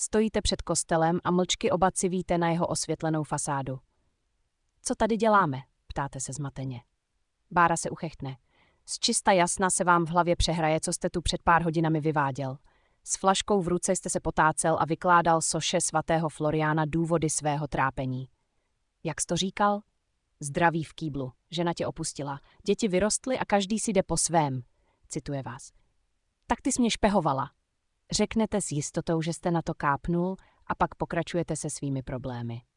stojíte před kostelem a mlčky oba civíte na jeho osvětlenou fasádu. Co tady děláme? Ptáte se zmateně. Bára se uchechtne. Z čista jasna se vám v hlavě přehraje, co jste tu před pár hodinami vyváděl. S flaškou v ruce jste se potácel a vykládal soše svatého Floriána důvody svého trápení. Jak jsi to říkal? Zdraví v kýblu. Žena tě opustila. Děti vyrostly a každý si jde po svém. Cituje vás. Tak ty jsi mě špehovala. Řeknete s jistotou, že jste na to kápnul a pak pokračujete se svými problémy.